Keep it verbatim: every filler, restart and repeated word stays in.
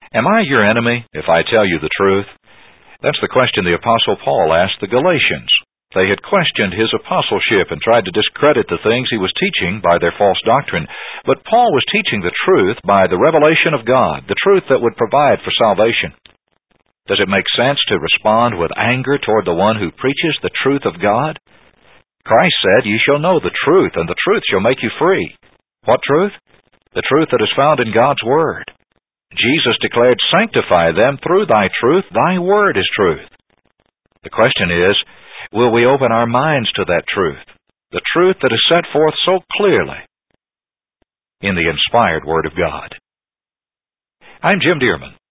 Am I your enemy if I tell you the truth? That's the question the Apostle Paul asked the Galatians. They had questioned his apostleship and tried to discredit the things he was teaching by their false doctrine. But Paul was teaching the truth by the revelation of God, the truth that would provide for salvation. Does it make sense to respond with anger toward the one who preaches the truth of God? Christ said, "Ye shall know the truth, and the truth shall make you free." What truth? The truth that is found in God's Word. Jesus declared, "Sanctify them through thy truth. Thy word is truth." The question is, will we open our minds to that truth, the truth that is set forth so clearly in the inspired Word of God? I'm Jim Dearman.